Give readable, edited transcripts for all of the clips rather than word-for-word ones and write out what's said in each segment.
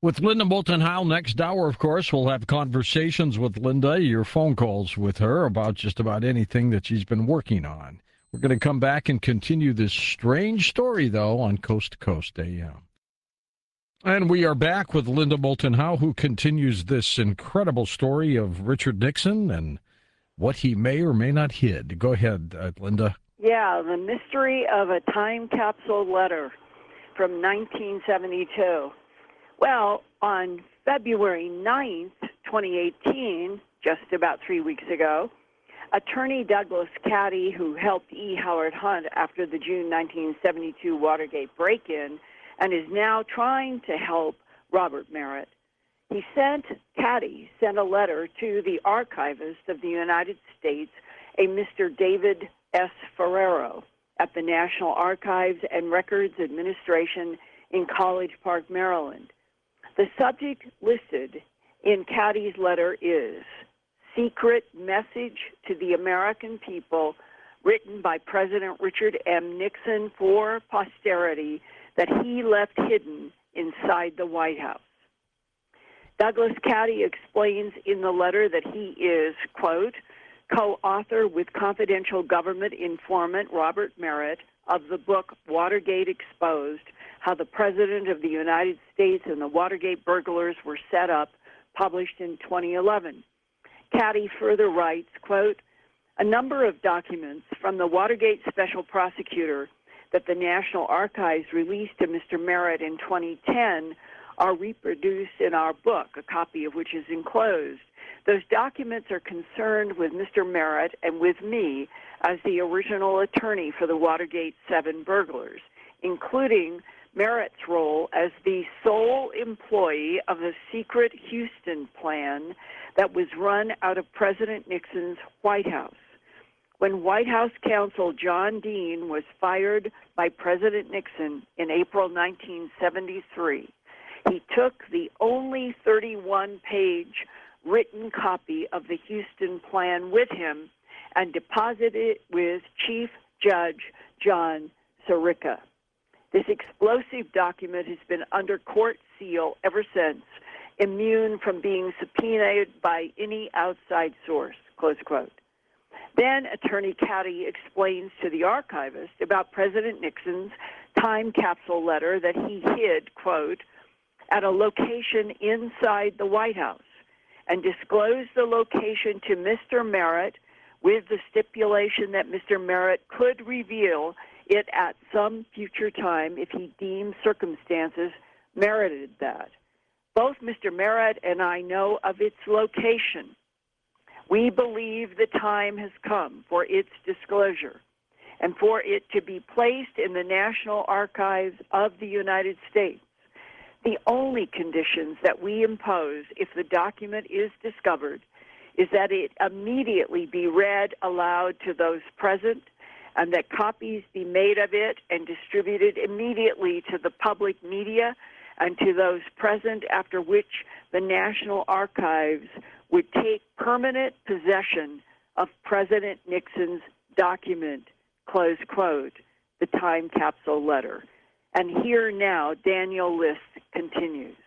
With Linda Moulton Howe next hour, of course, we'll have conversations with Linda, your phone calls with her about just about anything that she's been working on. We're going to come back and continue this strange story, though, on Coast to Coast AM. And we are back with Linda Moulton Howe, who continues this incredible story of Richard Nixon and what he may or may not hid. Go ahead, Linda. Yeah, the mystery of a time capsule letter from 1972. Well, on February 9th, 2018, just about 3 weeks ago, attorney Douglas Caddy, who helped E. Howard Hunt after the June 1972 Watergate break-in and is now trying to help Robert Merritt, Caddy sent a letter to the archivist of the United States, a Mr. David S. Ferrero, at the National Archives and Records Administration in College Park, Maryland. The subject listed in Caddy's letter is Secret Message to the American People, written by President Richard M. Nixon for posterity, that he left hidden inside the White House. Douglas Caddy explains in the letter that he is, quote, co-author with confidential government informant Robert Merritt of the book Watergate Exposed, How the President of the United States and the Watergate Burglars Were Set Up, published in 2011. Caddy further writes, quote, a number of documents from the Watergate Special Prosecutor that the National Archives released to Mr. Merritt in 2010 are reproduced in our book, a copy of which is enclosed. Those documents are concerned with Mr. Merritt and with me as the original attorney for the Watergate 7 burglars, including Merritt's role as the sole employee of a secret Houston plan that was run out of President Nixon's White House. When White House counsel John Dean was fired by President Nixon in April 1973, he took the only 31-page written copy of the Houston plan with him and deposited it with Chief Judge John Sirica. This explosive document has been under court seal ever since, immune from being subpoenaed by any outside source, close quote. Then Attorney Caddy explains to the archivist about President Nixon's time capsule letter that he hid, quote, at a location inside the White House, and disclosed the location to Mr. Merritt with the stipulation that Mr. Merritt could reveal it at some future time if he deemed circumstances merited that. Both Mr. Merritt and I know of its location. We believe the time has come for its disclosure and for it to be placed in the National Archives of the United States. The only conditions that we impose if the document is discovered is that it immediately be read aloud to those present and that copies be made of it and distributed immediately to the public media and to those present, after which the National Archives would take permanent possession of President Nixon's document, close quote, the time capsule letter. And here now, Daniel List continues.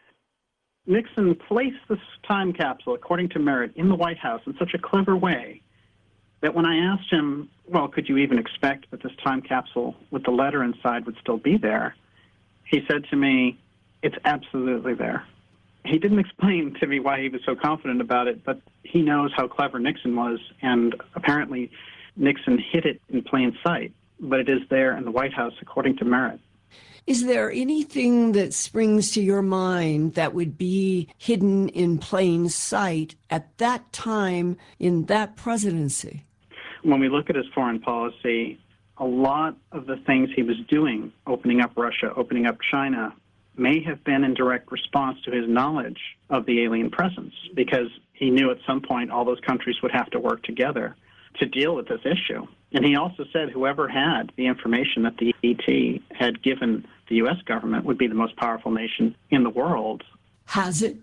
Nixon placed this time capsule, according to Merritt, in the White House in such a clever way that when I asked him, well, could you even expect that this time capsule with the letter inside would still be there? He said to me, it's absolutely there. He didn't explain to me why he was so confident about it, but he knows how clever Nixon was, and apparently Nixon hid it in plain sight, but it is there in the White House, according to Merritt. Is there anything that springs to your mind that would be hidden in plain sight at that time in that presidency? When we look at his foreign policy, a lot of the things he was doing, opening up Russia, opening up China, may have been in direct response to his knowledge of the alien presence, because he knew at some point all those countries would have to work together to deal with this issue. And he also said whoever had the information that the ET had given the U.S. government would be the most powerful nation in the world. Has it?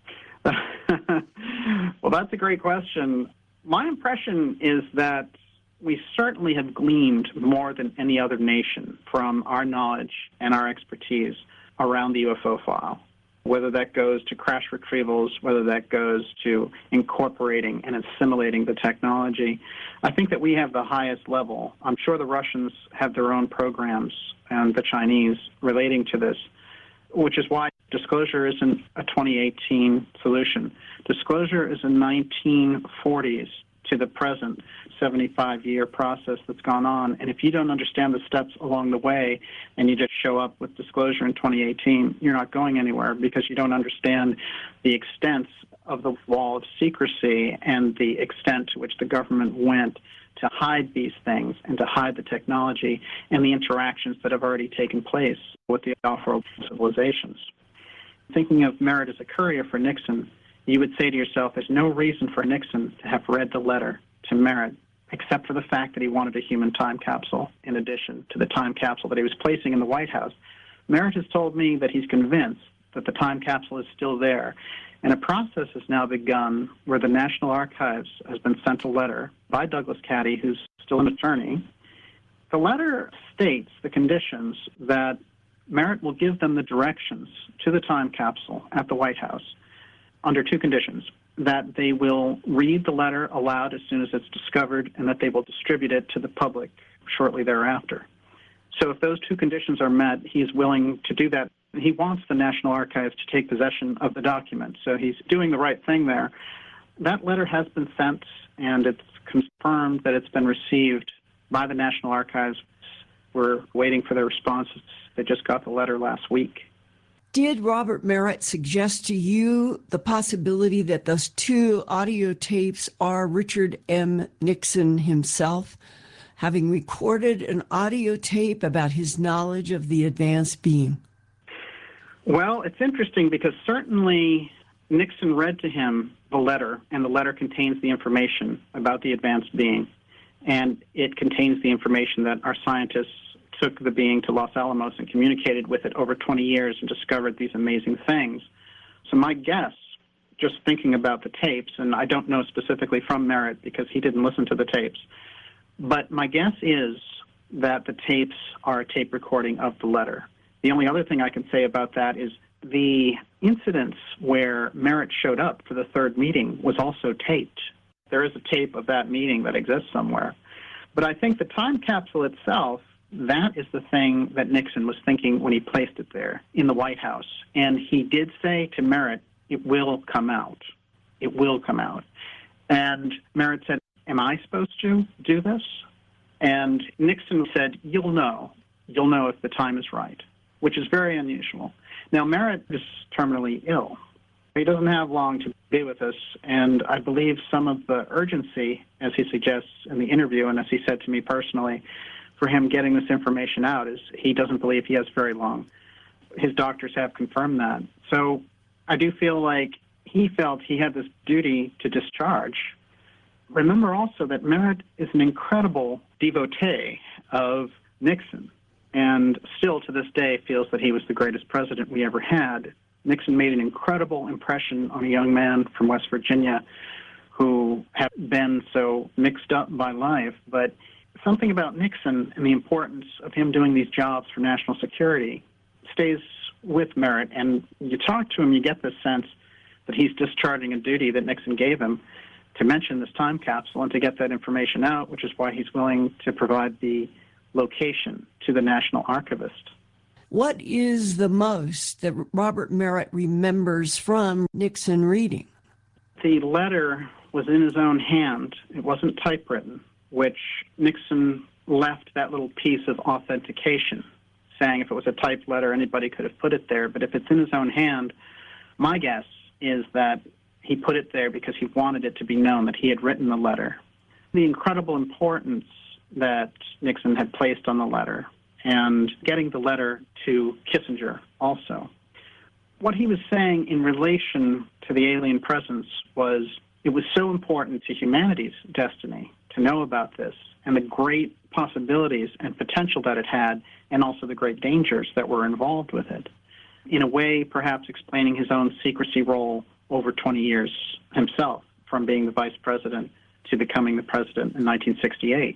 Well, that's a great question. My impression is that we certainly have gleaned more than any other nation from our knowledge and our expertise around the UFO file. whether that goes to crash retrievals, whether that goes to incorporating and assimilating the technology. I think that we have the highest level. I'm sure the Russians have their own programs and the Chinese relating to this, which is why disclosure isn't a 2018 solution. Disclosure is a 1940s to the present 75-year process that's gone on. And if you don't understand the steps along the way and you just show up with disclosure in 2018, you're not going anywhere because you don't understand the extent of the wall of secrecy and the extent to which the government went to hide these things and to hide the technology and the interactions that have already taken place with the off-world civilizations. Thinking of Merritt as a courier for Nixon, you would say to yourself, there's no reason for Nixon to have read the letter to Merritt, except for the fact that he wanted a human time capsule in addition to the time capsule that he was placing in the White House. Merritt has told me that he's convinced that the time capsule is still there, and a process has now begun where the National Archives has been sent a letter by Douglas Caddy, who's still an attorney. The letter states the conditions that Merritt will give them the directions to the time capsule at the White House under two conditions: that they will read the letter aloud as soon as it's discovered and that they will distribute it to the public shortly thereafter. So if those two conditions are met, he's willing to do that. He wants the National Archives to take possession of the document, so he's doing the right thing there. That letter has been sent, and it's confirmed that it's been received by the National Archives. We're waiting for their responses. They just got the letter last week. Did Robert Merritt suggest to you the possibility that those two audio tapes are Richard M. Nixon himself, having recorded an audio tape about his knowledge of the advanced being? Well, it's interesting because certainly Nixon read to him the letter, and the letter contains the information about the advanced being, and it contains the information that our scientists took the being to Los Alamos and communicated with it over 20 years and discovered these amazing things. So my guess, just thinking about the tapes, and I don't know specifically from Merritt because he didn't listen to the tapes, but my guess is that the tapes are a tape recording of the letter. The only other thing I can say about that is the incidents where Merritt showed up for the third meeting was also taped. There is a tape of that meeting that exists somewhere. But I think the time capsule itself, that is the thing that Nixon was thinking when he placed it there in the White House. And he did say to Merritt, it will come out. It will come out. And Merritt said, am I supposed to do this? And Nixon said, you'll know. You'll know if the time is right, which is very unusual. Now, Merritt is terminally ill. He doesn't have long to be with us, and I believe some of the urgency, as he suggests in the interview, and as he said to me personally, for him getting this information out is he doesn't believe he has very long. His doctors have confirmed that. So I do feel like he felt he had this duty to discharge. Remember also that Merritt is an incredible devotee of Nixon, and still to this day feels that he was the greatest president we ever had. Nixon made an incredible impression on a young man from West Virginia who had been so mixed up by life, but something about Nixon and the importance of him doing these jobs for national security stays with Merritt, and you talk to him, you get this sense that he's discharging a duty that Nixon gave him to mention this time capsule and to get that information out, which is why he's willing to provide the location to the National Archivist. What is the most that Robert Merritt remembers from Nixon reading? The letter was in his own hand. It wasn't typewritten, which Nixon left that little piece of authentication, saying if it was a typed letter, anybody could have put it there. But if it's in his own hand, my guess is that he put it there because he wanted it to be known that he had written the letter. The incredible importance that Nixon had placed on the letter, and getting the letter to Kissinger also. What he was saying in relation to the alien presence was it was so important to humanity's destiny to know about this and the great possibilities and potential that it had, and also the great dangers that were involved with it. In a way, perhaps explaining his own secrecy role over 20 years himself, from being the vice president to becoming the president in 1968.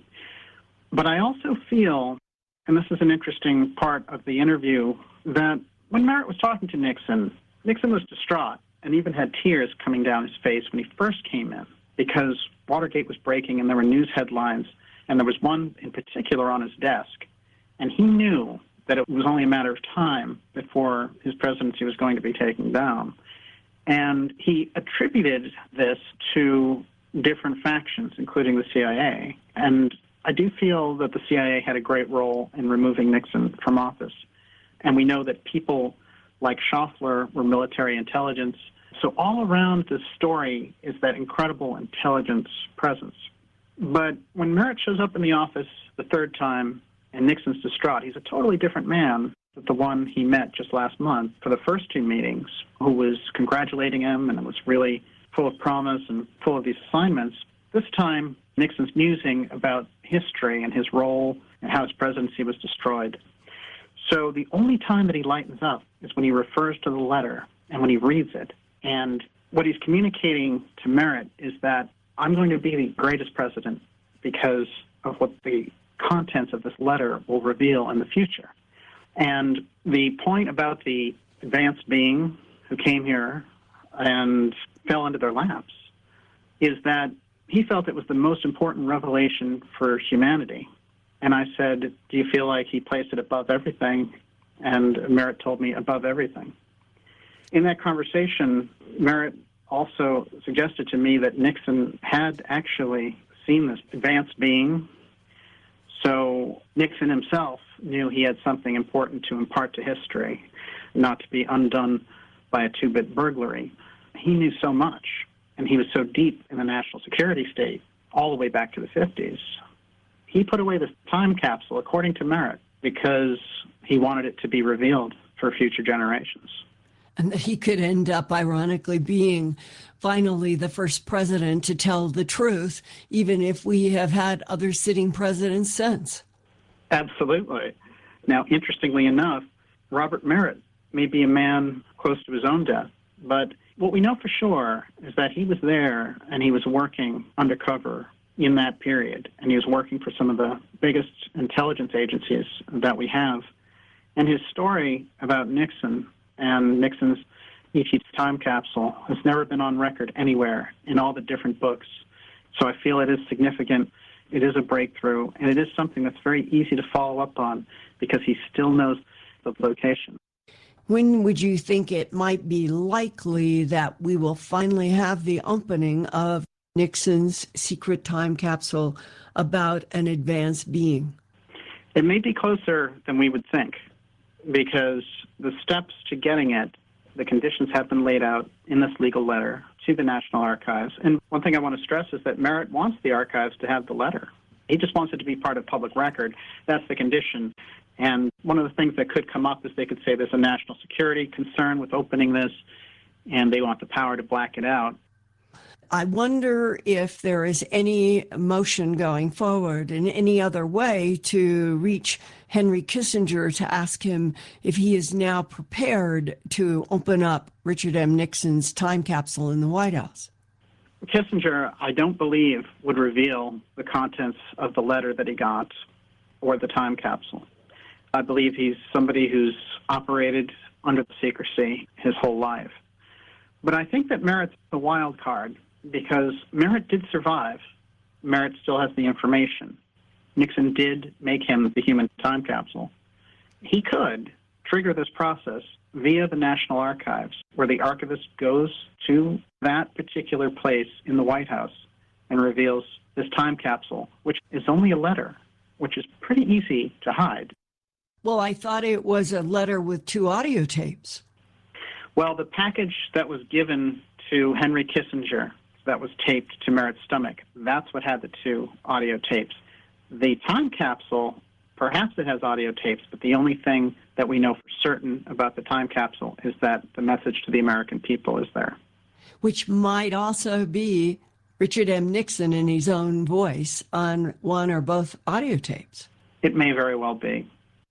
But I also feel, and this is an interesting part of the interview, that when Merritt was talking to Nixon, Nixon was distraught and even had tears coming down his face when he first came in because Watergate was breaking and there were news headlines, and there was one in particular on his desk. And he knew that it was only a matter of time before his presidency was going to be taken down. And he attributed this to different factions, including the CIA. And I do feel that the CIA had a great role in removing Nixon from office. And we know that people like Schaeffler were military intelligence. So all around this story is that incredible intelligence presence. But when Merritt shows up in the office the third time and Nixon's distraught, he's a totally different man than the one he met just last month for the first two meetings, who was congratulating him and was really full of promise and full of these assignments. This time, Nixon's musing about history and his role and how his presidency was destroyed. So the only time that he lightens up is when he refers to the letter and when he reads it. And what he's communicating to Merritt is that I'm going to be the greatest president because of what the contents of this letter will reveal in the future. And the point about the advanced being who came here and fell into their laps is that he felt it was the most important revelation for humanity. And I said, do you feel like he placed it above everything? And Merritt told me above everything. In that conversation, Merritt also suggested to me that Nixon had actually seen this advanced being. So Nixon himself knew he had something important to impart to history, not to be undone by a two-bit burglary. He knew so much, and he was so deep in the national security state all the way back to the 50s. He put away this time capsule, according to Merritt, because he wanted it to be revealed for future generations. And that he could end up, ironically, being finally the first president to tell the truth, even if we have had other sitting presidents since. Absolutely. Now, interestingly enough, Robert Merritt may be a man close to his own death, but what we know for sure is that he was there and he was working undercover in that period, and he was working for some of the biggest intelligence agencies that we have. And his story about Nixon and Nixon's E.T. time capsule has never been on record anywhere in all the different books. So I feel it is significant, it is a breakthrough, and it is something that's very easy to follow up on because he still knows the location. When would you think it might be likely that we will finally have the opening of Nixon's secret time capsule about an advanced being? It may be closer than we would think because the steps to getting it, the conditions have been laid out in this legal letter to the National Archives. And one thing I want to stress is that Merritt wants the archives to have the letter. He just wants it to be part of public record. That's the condition. And one of the things that could come up is they could say there's a national security concern with opening this, and they want the power to black it out. I wonder if there is any motion going forward in any other way to reach Henry Kissinger to ask him if he is now prepared to open up Richard M. Nixon's time capsule in the White House. Kissinger, I don't believe, would reveal the contents of the letter that he got or the time capsule. I believe he's somebody who's operated under secrecy his whole life. But I think that Merritt's a wild card because Merritt did survive. Merritt still has the information. Nixon did make him the human time capsule. He could trigger this process via the National Archives, where the archivist goes to that particular place in the White House and reveals this time capsule, which is only a letter, which is pretty easy to hide. Well, I thought it was a letter with 2 audio tapes. Well, the package that was given to Henry Kissinger that was taped to Merritt's stomach, that's what had the 2 audio tapes. The time capsule, perhaps it has audio tapes, but the only thing that we know for certain about the time capsule is that the message to the American people is there. Which might also be Richard M. Nixon in his own voice on one or both audio tapes. It may very well be.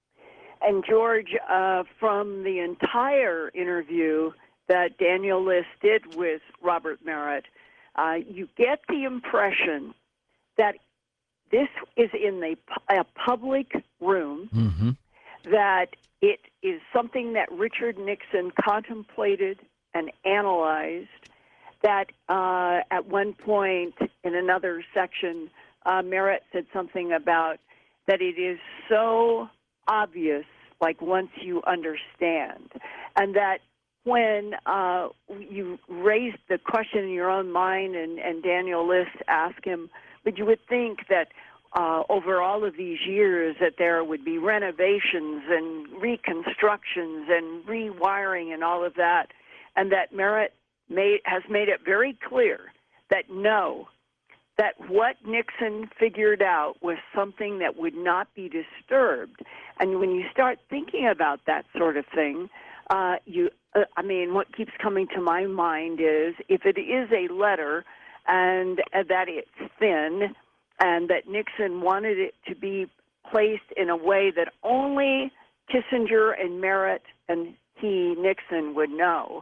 And George, from the entire interview that Daniel List did with Robert Merritt, you get the impression that this is in a public room, that it is something that Richard Nixon contemplated and analyzed, that at one point in another section, Merritt said something about that it is so obvious, like once you understand, and that when you raised the question in your own mind and Daniel List asked him, but you would think that over all of these years that there would be renovations and reconstructions and rewiring and all of that, and that Merritt has made it very clear that no, that what Nixon figured out was something that would not be disturbed. And when you start thinking about that sort of thing, what keeps coming to my mind is if it is a letter and that it's thin and that Nixon wanted it to be placed in a way that only Kissinger and Merritt and Nixon, would know,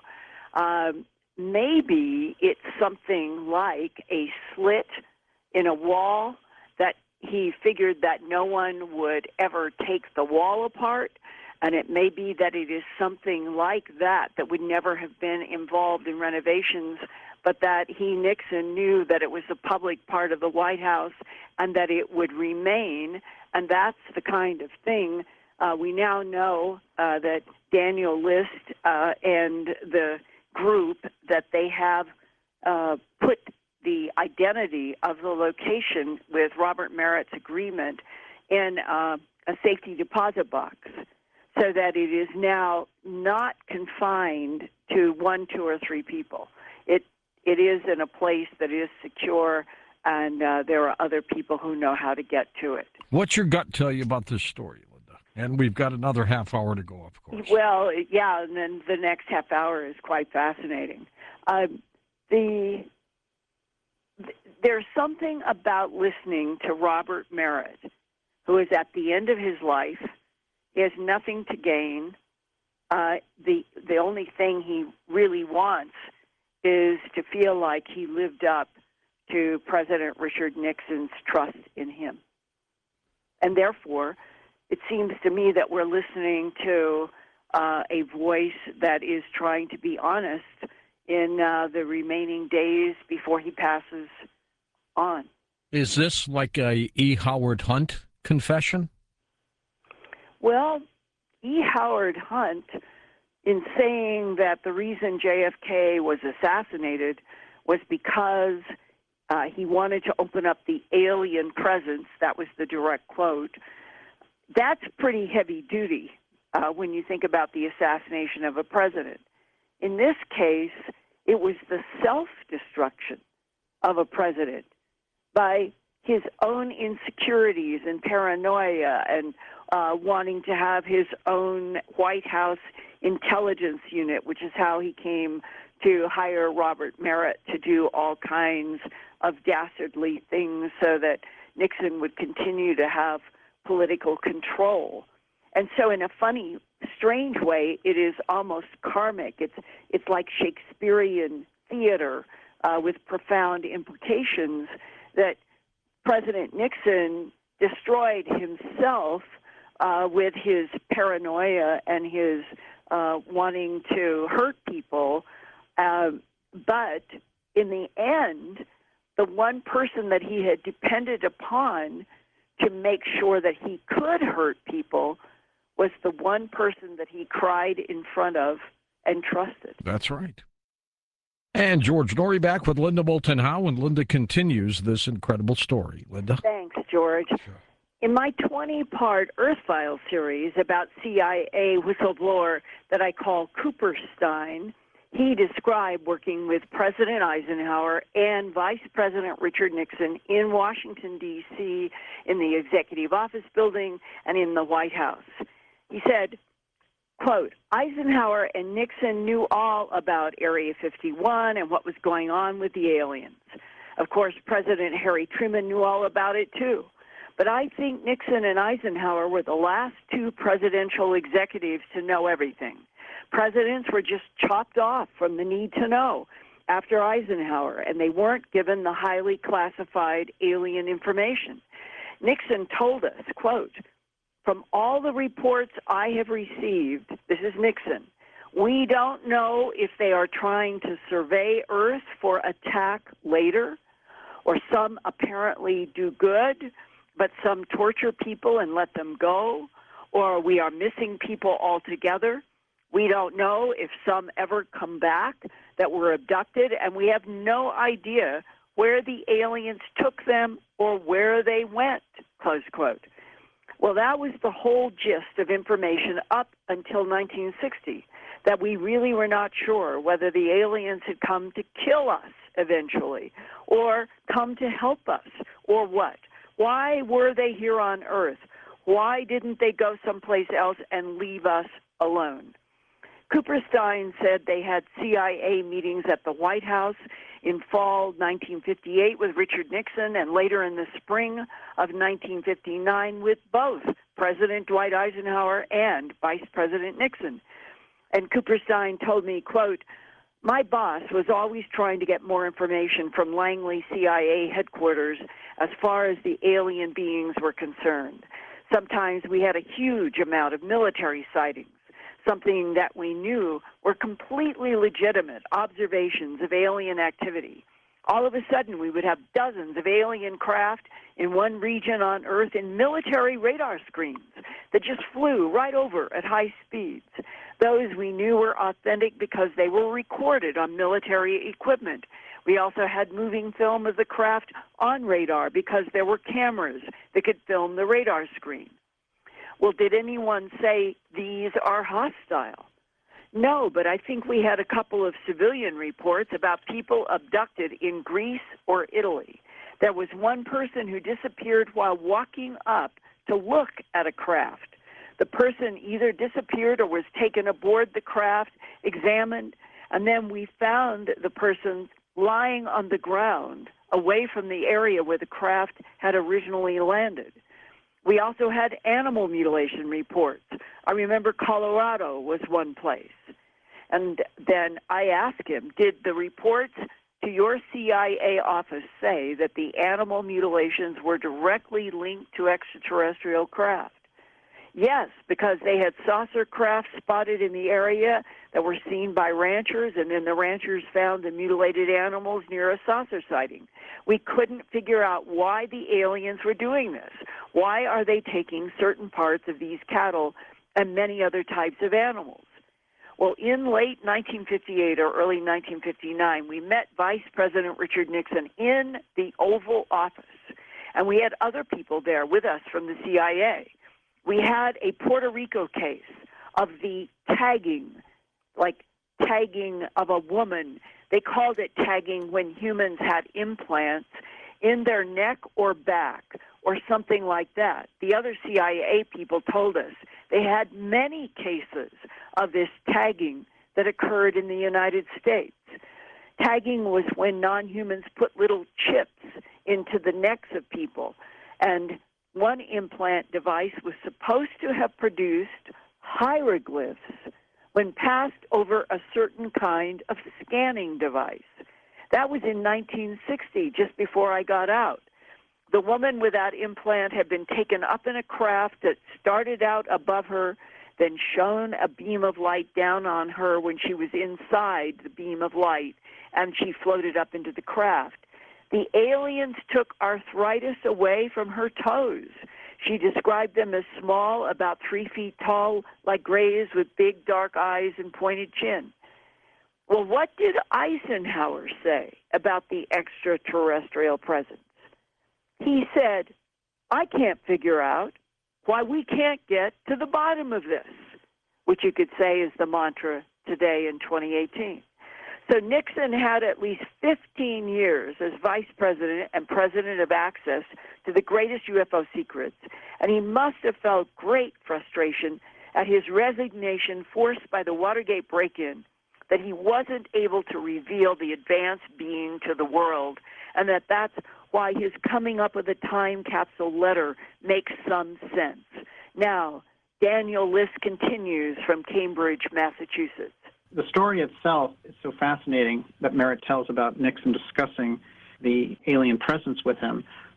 maybe it's something like a slit in a wall that he figured that no one would ever take the wall apart. And it may be that it is something like that would never have been involved in renovations, but that Nixon knew that it was a public part of the White House and that it would remain. And that's the kind of thing we now know that Daniel List and the group, that they have put the identity of the location with Robert Merritt's agreement in a safety deposit box, so that it is now not confined to 1, 2, or 3 people. It is in a place that is secure, and there are other people who know how to get to it. What's your gut tell you about this story, Linda? And we've got another half hour to go, of course. Well, yeah, and then the next half hour is quite fascinating. There's something about listening to Robert Merritt, who is at the end of his life. He has nothing to gain. The only thing he really wants is to feel like he lived up to President Richard Nixon's trust in him. And therefore, it seems to me that we're listening to a voice that is trying to be honest in the remaining days before he passes on. Is this like a E. Howard Hunt confession? Well, E. Howard Hunt, in saying that the reason JFK was assassinated was because he wanted to open up the alien presence, that was the direct quote, that's pretty heavy duty when you think about the assassination of a president. In this case, it was the self-destruction of a president by his own insecurities and paranoia and wanting to have his own White House intelligence unit, which is how he came to hire Robert Merritt to do all kinds of dastardly things so that Nixon would continue to have political control. And so in a funny, strange way, it is almost karmic. It's like Shakespearean theater with profound implications that President Nixon destroyed himself with his paranoia and his wanting to hurt people. But in the end, the one person that he had depended upon to make sure that he could hurt people was the one person that he cried in front of and trusted. That's right. And George Noory back with Linda Moulton Howe, and Linda continues this incredible story. Linda? Thanks, George. Sure. In my 20-part Earth File series about CIA whistleblower that I call Cooperstein, he described working with President Eisenhower and Vice President Richard Nixon in Washington, D.C., in the Executive Office Building and in the White House. He said, quote, Eisenhower and Nixon knew all about Area 51 and what was going on with the aliens. Of course, President Harry Truman knew all about it, too. But I think Nixon and Eisenhower were the last 2 presidential executives to know everything. Presidents were just chopped off from the need to know after Eisenhower, and they weren't given the highly classified alien information. Nixon told us, quote, from all the reports I have received, this is Nixon, we don't know if they are trying to survey Earth for attack later, or some apparently do good, but some torture people and let them go, or we are missing people altogether. We don't know if some ever come back that were abducted, and we have no idea where the aliens took them or where they went, close quote. Well, that was the whole gist of information up until 1960, that we really were not sure whether the aliens had come to kill us eventually or come to help us or what. Why were they here on Earth? Why didn't they go someplace else and leave us alone? Cooper Stein said they had CIA meetings at the White House in fall 1958 with Richard Nixon, and later in the spring of 1959 with both President Dwight Eisenhower and Vice President Nixon. And Cooper Stein told me, quote, "My boss was always trying to get more information from Langley CIA headquarters as far as the alien beings were concerned. Sometimes we had a huge amount of military sightings, something that we knew were completely legitimate observations of alien activity. All of a sudden, we would have dozens of alien craft in one region on Earth in military radar screens that just flew right over at high speeds. Those we knew were authentic because they were recorded on military equipment. We also had moving film of the craft on radar because there were cameras that could film the radar screen." Well, did anyone say these are hostile? No, but I think we had a couple of civilian reports about people abducted in Greece or Italy. There was one person who disappeared while walking up to look at a craft. The person either disappeared or was taken aboard the craft, examined, and then we found the person lying on the ground away from the area where the craft had originally landed. We also had animal mutilation reports. I remember Colorado was one place. And then I asked him, did the reports to your CIA office say that the animal mutilations were directly linked to extraterrestrial craft? Yes, because they had saucer craft spotted in the area that were seen by ranchers, and then the ranchers found the mutilated animals near a saucer sighting. We couldn't figure out why the aliens were doing this. Why are they taking certain parts of these cattle and many other types of animals? Well, in late 1958 or early 1959, we met Vice President Richard Nixon in the Oval Office, and we had other people there with us from the CIA. We had a Puerto Rico case of the tagging, like tagging of a woman. They called it tagging when humans had implants in their neck or back or something like that. The other CIA people told us they had many cases of this tagging that occurred in the United States. Tagging was when non-humans put little chips into the necks of people, and one implant device was supposed to have produced hieroglyphs when passed over a certain kind of scanning device. That was in 1960, just before I got out. The woman with that implant had been taken up in a craft that started out above her, then shone a beam of light down on her when she was inside the beam of light, and she floated up into the craft. The aliens took arthritis away from her toes. She described them as small, about 3 feet tall, like grays with big dark eyes and pointed chin. Well, what did Eisenhower say about the extraterrestrial presence? He said, "I can't figure out why we can't get to the bottom of this," which you could say is the mantra today in 2018. So Nixon had at least 15 years as vice president and president of Access to the greatest UFO secrets, and he must have felt great frustration at his resignation forced by the Watergate break-in, that he wasn't able to reveal the advanced being to the world, and that's why his coming up with a time capsule letter makes some sense. Now, Daniel List continues from Cambridge, Massachusetts. The story itself is so fascinating that Merritt tells about Nixon discussing the alien presence with him.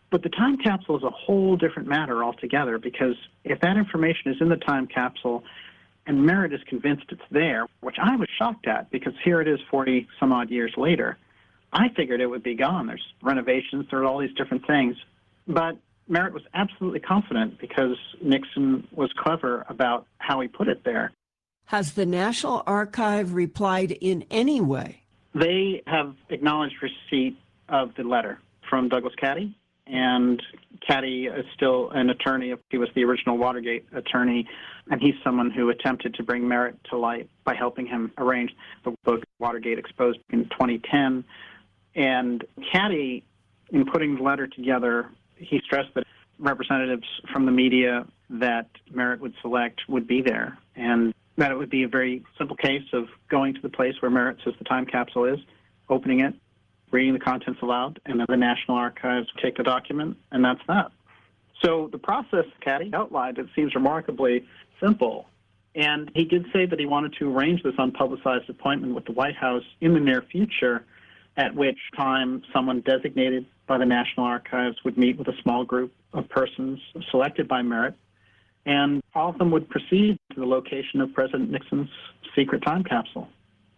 But the time capsule is a whole different matter altogether, because if that information is in the time capsule and Merritt is convinced it's there, which I was shocked at, because here it is 40 some odd years later, I figured it would be gone. There's renovations, there are all these different things. But Merritt was absolutely confident because Nixon was clever about how he put it there. Has the National Archive replied in any way? They have acknowledged receipt of the letter from Douglas Caddy, and Caddy is still an attorney. He was the original Watergate attorney, and he's someone who attempted to bring Merritt to light by helping him arrange the book Watergate Exposed in 2010. And Caddy, in putting the letter together, he stressed that representatives from the media that Merritt would select would be there, and that it would be a very simple case of going to the place where Merritt says the time capsule is, opening it, reading the contents aloud, and then the National Archives take the document, and that's that. So the process Caddy outlined, it seems remarkably simple. And he did say that he wanted to arrange this unpublicized appointment with the White House in the near future, at which time someone designated by the National Archives would meet with a small group of persons selected by Merritt, and all of them would proceed to the location of President Nixon's secret time capsule.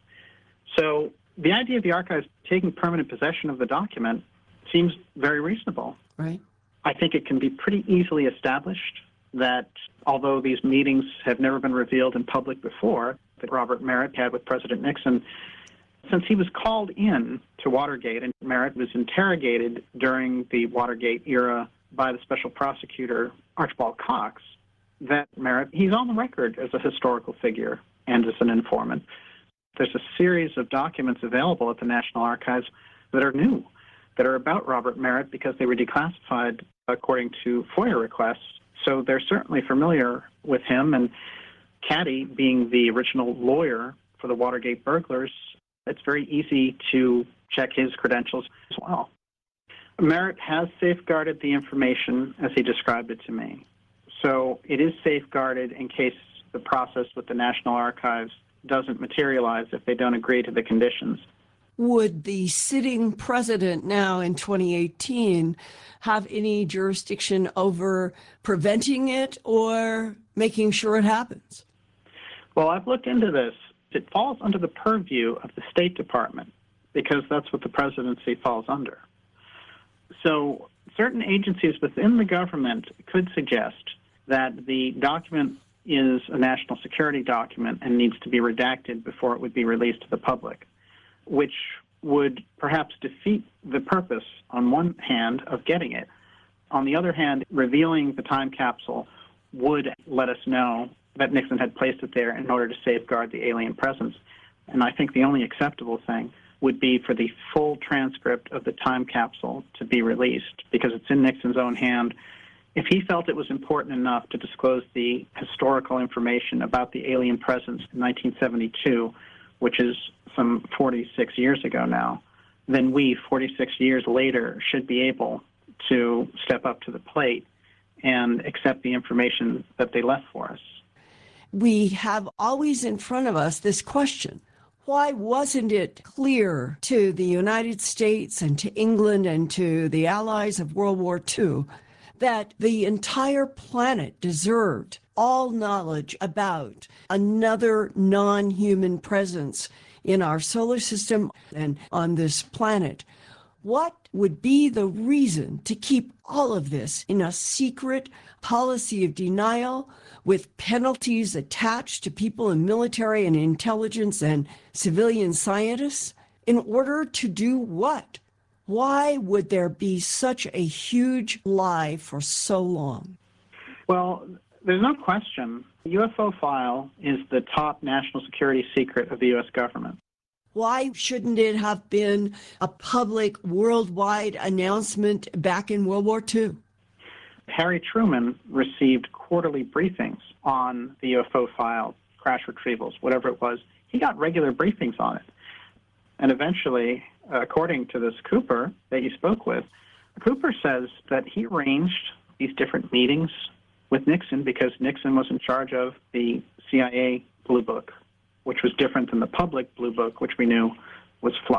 So the idea of the archives taking permanent possession of the document seems very reasonable. Right. I think it can be pretty easily established that although these meetings have never been revealed in public before, that Robert Merritt had with President Nixon, since he was called in to Watergate and Merritt was interrogated during the Watergate era by the special prosecutor Archibald Cox, that Merritt, he's on the record as a historical figure and as an informant. There's a series of documents available at the National Archives that are new, that are about Robert Merritt because they were declassified according to FOIA requests. So they're certainly familiar with him, and Caddy, being the original lawyer for the Watergate burglars, it's very easy to check his credentials as well. Merritt has safeguarded the information as he described it to me. So it is safeguarded in case the process with the National Archives doesn't materialize if they don't agree to the conditions. Would the sitting president now in 2018 have any jurisdiction over preventing it or making sure it happens? Well, I've looked into this. It falls under the purview of the State Department because that's what the presidency falls under. So certain agencies within the government could suggest that the document is a national security document and needs to be redacted before it would be released to the public, which would perhaps defeat the purpose, on one hand, of getting it. On the other hand, revealing the time capsule would let us know that Nixon had placed it there in order to safeguard the alien presence. And I think the only acceptable thing would be for the full transcript of the time capsule to be released, because it's in Nixon's own hand. If he felt it was important enough to disclose the historical information about the alien presence in 1972, which is some 46 years ago now, then we, 46 years later, should be able to step up to the plate and accept the information that they left for us. We have always in front of us this question: why wasn't it clear to the United States and to England and to the allies of World War II that the entire planet deserved all knowledge about another non-human presence in our solar system and on this planet? What would be the reason to keep all of this in a secret policy of denial with penalties attached to people in military and intelligence and civilian scientists? In order to do what? Why would there be such a huge lie for so long? Well, there's no question. The UFO file is the top national security secret of the U.S. government. Why shouldn't it have been a public worldwide announcement back in World War II? Harry Truman received quarterly briefings on the UFO file, crash retrievals, whatever it was. He got regular briefings on it. And eventually, according to this Cooper that you spoke with, Cooper says that he arranged these different meetings with Nixon because Nixon was in charge of the CIA Blue Book, which was different than the public Blue Book, which we knew was fluff.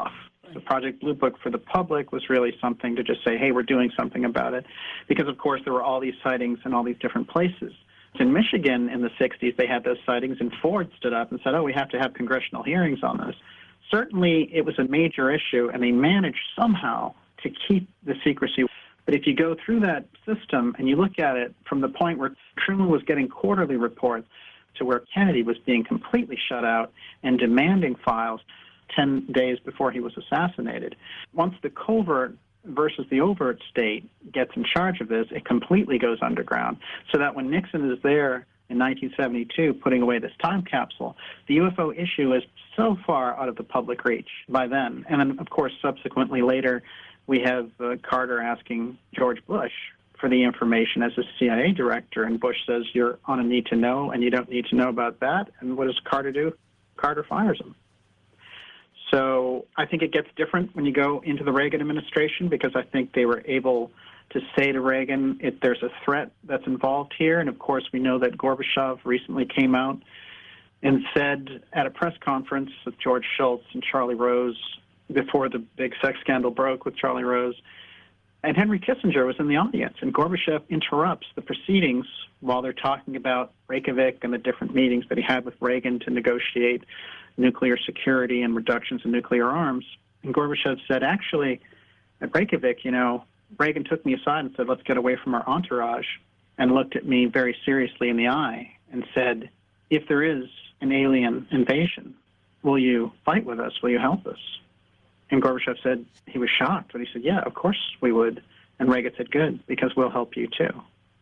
The Project Blue Book for the public was really something to just say, hey, we're doing something about it. Because, of course, there were all these sightings in all these different places. In Michigan in the 60s, they had those sightings, and Ford stood up and said, oh, we have to have congressional hearings on this. Certainly, it was a major issue, and they managed somehow to keep the secrecy. But if you go through that system and you look at it from the point where Truman was getting quarterly reports to where Kennedy was being completely shut out and demanding files 10 days before he was assassinated, once the covert versus the overt state gets in charge of this, it completely goes underground. So that when Nixon is there in 1972 putting away this time capsule, the UFO issue is so far out of the public reach by then. And then, of course, subsequently later, we have Carter asking George Bush for the information as a CIA director, and Bush says, you're on a need to know, and you don't need to know about that. And what does Carter do? Carter fires him. So I think it gets different when you go into the Reagan administration, because I think they were able to say to Reagan, if there's a threat that's involved here. And of course, we know that Gorbachev recently came out and said at a press conference with George Shultz and Charlie Rose before the big sex scandal broke with Charlie Rose, and Henry Kissinger was in the audience, and Gorbachev interrupts the proceedings while they're talking about Reykjavik and the different meetings that he had with Reagan to negotiate nuclear security and reductions in nuclear arms. And Gorbachev said, actually, at Reykjavik, Reagan took me aside and said, let's get away from our entourage, and looked at me very seriously in the eye and said, if there is an alien invasion, will you fight with us? Will you help us? And Gorbachev said he was shocked, but he said, yeah, of course we would. And Reagan said, good, because we'll help you too.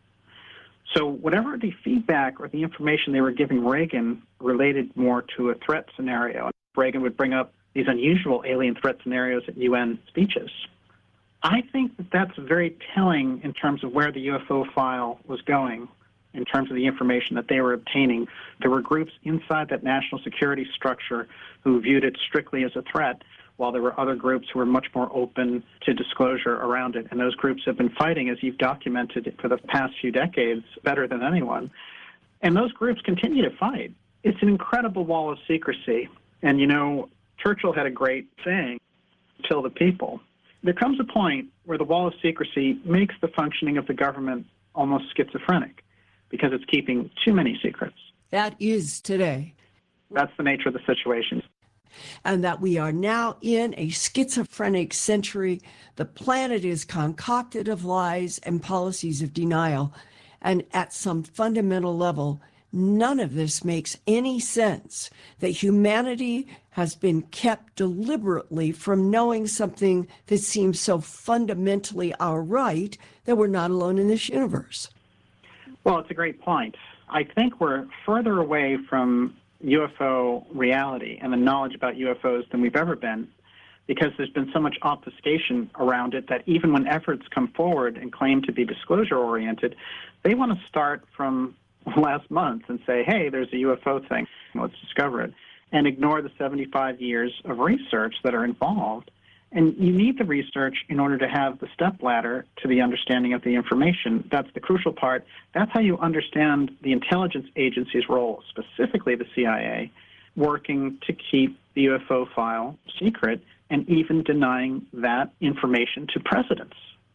So whatever the feedback or the information they were giving Reagan related more to a threat scenario. Reagan would bring up these unusual alien threat scenarios at UN speeches. I think that that's very telling in terms of where the UFO file was going, in terms of the information that they were obtaining. There were groups inside that national security structure who viewed it strictly as a threat, while there were other groups who were much more open to disclosure around it. And those groups have been fighting, as you've documented for the past few decades, better than anyone. And those groups continue to fight. It's an incredible wall of secrecy. And, Churchill had a great saying, "Till the people." There comes a point where the wall of secrecy makes the functioning of the government almost schizophrenic, because it's keeping too many secrets. That is today. That's the nature of the situation. And that we are now in a schizophrenic century. The planet is concocted of lies and policies of denial. And at some fundamental level, none of this makes any sense. That humanity has been kept deliberately from knowing something that seems so fundamentally our right, that we're not alone in this universe. Well, it's a great point. I think we're further away from UFO reality and the knowledge about UFOs than we've ever been, because there's been so much obfuscation around it that even when efforts come forward and claim to be disclosure-oriented, they want to start from last month and say, hey, there's a UFO thing, let's discover it, and ignore the 75 years of research that are involved. And you need the research in order to have the stepladder to the understanding of the information. That's the crucial part. That's how you understand the intelligence agency's role, specifically the CIA, working to keep the UFO file secret and even denying that information to presidents.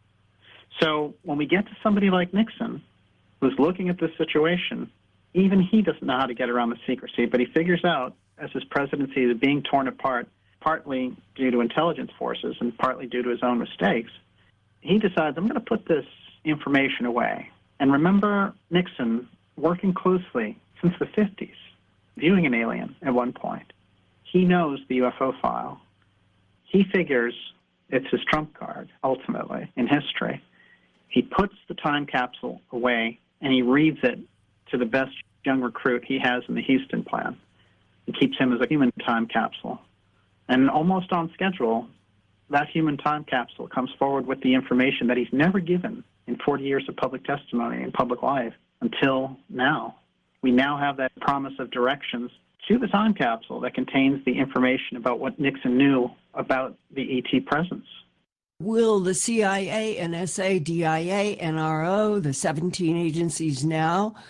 So when we get to somebody like Nixon, who's looking at this situation, even he doesn't know how to get around the secrecy, but he figures out, as his presidency is being torn apart, partly due to intelligence forces and partly due to his own mistakes, he decides, I'm going to put this information away. And remember Nixon working closely since the 50s, viewing an alien at one point. He knows the UFO file. He figures it's his trump card, ultimately, in history. He puts the time capsule away, and he reads it to the best young recruit he has in the Houston plan. He keeps him as a human time capsule. And almost on schedule, that human time capsule comes forward with the information that he's never given in 40 years of public testimony and public life until now. We now have that promise of directions to the time capsule that contains the information about what Nixon knew about the ET presence. Will the CIA, NSA, DIA, NRO, the 17 agencies now,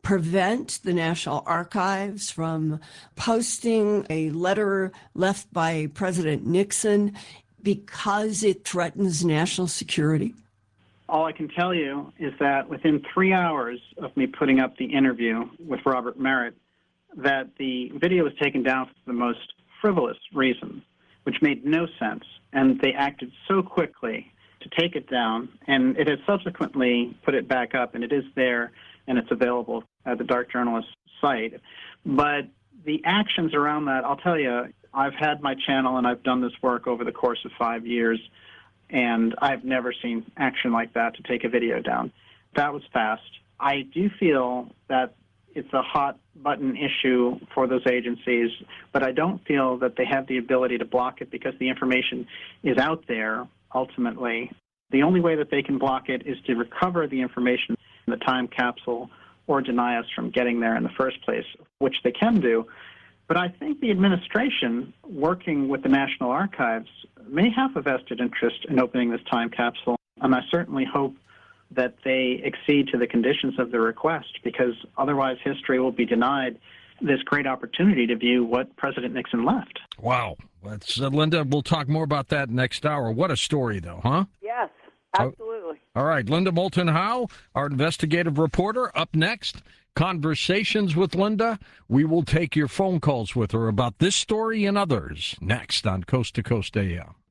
prevent the National Archives from posting a letter left by President Nixon because it threatens national security? All I can tell you is that within 3 hours of me putting up the interview with Robert Merritt, that the video was taken down for the most frivolous reason, which made no sense. And they acted so quickly to take it down, and it has subsequently put it back up, and it is there, and it's available at the Dark Journalist site. But the actions around that, I'll tell you, I've had my channel and I've done this work over the course of 5 years, and I've never seen action like that to take a video down. That was fast. I do feel that it's a hot button issue for those agencies, but I don't feel that they have the ability to block it because the information is out there ultimately. The only way that they can block it is to recover the information in the time capsule or deny us from getting there in the first place, which they can do. But I think the administration, working with the National Archives, may have a vested interest in opening this time capsule, and I certainly hope that they accede to the conditions of the request, because otherwise history will be denied this great opportunity to view what President Nixon left. Wow. That's Linda, we'll talk more about that next hour. What a story, though, huh? Yes, absolutely. All right, Linda Moulton Howe, our investigative reporter. Up next, Conversations with Linda. We will take your phone calls with her about this story and others next on Coast to Coast AM.